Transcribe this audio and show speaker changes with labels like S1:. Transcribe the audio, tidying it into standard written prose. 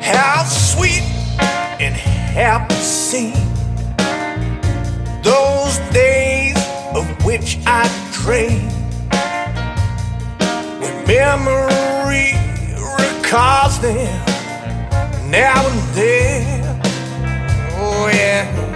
S1: How sweet and happy seem those days of which I dream, when memory recalls them now and then. Oh yeah.